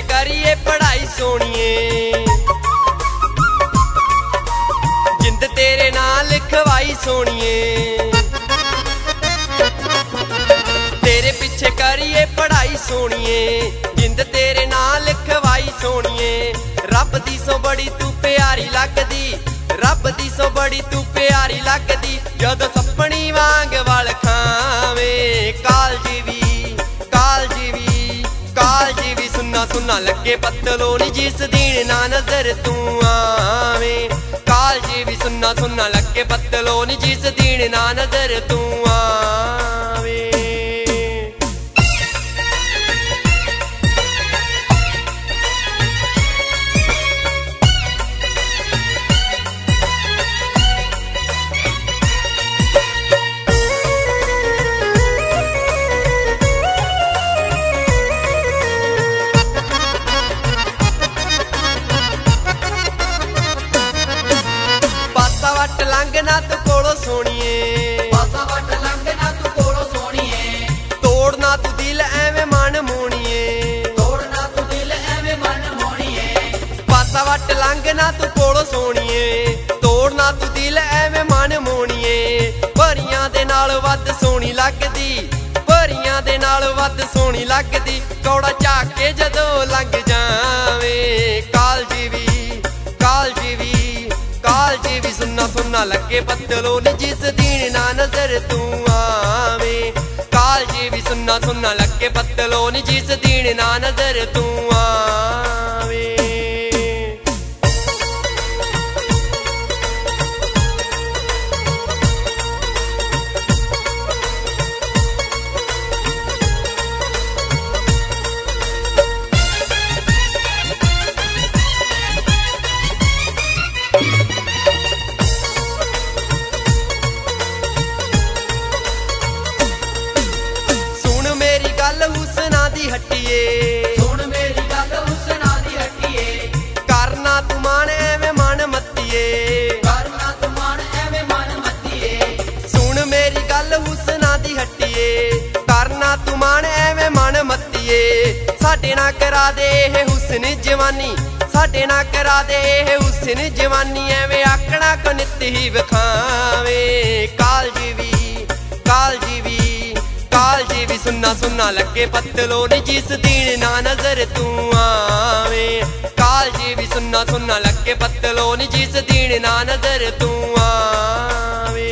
करिए पढ़ाई सोनिए, जिंद तेरे नाल लिखवाई सोनिए। तेरे पीछे करिए पढ़ाई सोनिए, जिंद तेरे नाल लिखवाई सोनिए। रब दी सो बड़ी तू प्यारी लगदी, रब दी सो बड़ी तू प्यारी लगदी। जदों सपनी वांग वल खावे कालजी वी सुन्ना सुन्ना लगे पत्तलों नी जिस दिन ना नजर तू आवे। कालजी वी सुन्ना सुन्ना लगे पत्तलों नी जिस दिन ना नजर तू आवे। वट लंघना तू कोलों सोनिए, पासा वट लंघना तू कोलों सोनिए। तोड़ना तू दिल एवें मन मोनिए, तोड़ना तू दिल एवें मन मोनिए। पासा वट लंघना तू कोलों सोनिए, तोड़ना तू दिल एवें मन मोनिए। परियां दे नाल वध सोहनी लगदी, परियां दे नाल वध सोहनी लगदी। कौड़ा झाक के जदों लंघ जावे कालजी वी सुन्ना सुन्ना लगे पत्तलों नी जिस दिन ना नजर तू आवे। कालजी वी सुन्ना सुन्ना लगे पत्तलों नी जिस दिन ना नजर तू आवे। हुसना दी हट्टिए, सुन मेरी गल हुसना दी हट्टिए। करना तू मान एवें मन मत्तिए, करना तू मान एवें मन मत्तिए। सुन मेरी गल हुसना दी हट्टिए, करना तू मान एवें मन मत्तिए। साडे ना करा दे ये हुसन जवानी, साडे ना करा दे ये हुसन जवानी। एवें आखना को नित ही विखावे कालजी वी सुन्ना सुन्ना लगे पत्तलों नी जिस दिन ना नजर तू आवे। कालजी वी सुन्ना सुन्ना लगे पत्तलों नी जिस दिन ना नजर तू आवे।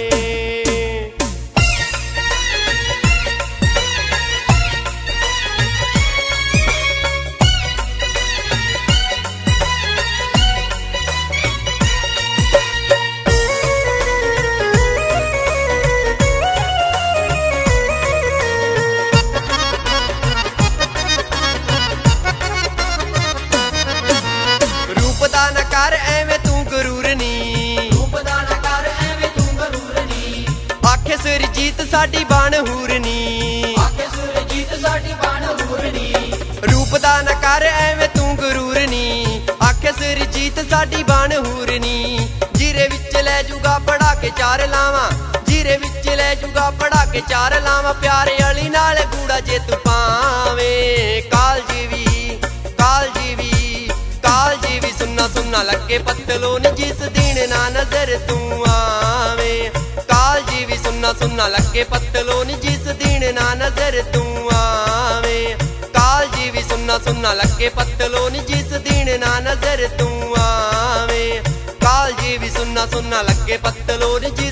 न कर एवें तू गरूर नी, रूप दा न कर एवें तू गरूर नी। आखे सुरजीत साडी बाण हूरनी, आखे सुरजीत साडी बाण हूरनी। रूप दा न कर एवें तू गरूर नी, आखे सुरजीत साडी बाण हूरनी। जीरे विच लै जूगा पढ़ा के चार लावां, जीरे विच लै जूगा पढ़ा के चार लावां। प्यारे अली नाल गूड़ा जे तू पावे कालजी वी सुन्ना सुन्ना लगे पत्तलों नी जिस दिन ना नजर तू आवे। कालजी वी सुन्ना सुन्ना लगे पत्तलों नी जिस दिन ना नजर तू आवे। कालजी वी सुन्ना सुन्ना लगे पत्तलों नी जिस दिन ना नजर तू आवे। कालजी वी सुन्ना सुन्ना लगे पत्तलों नी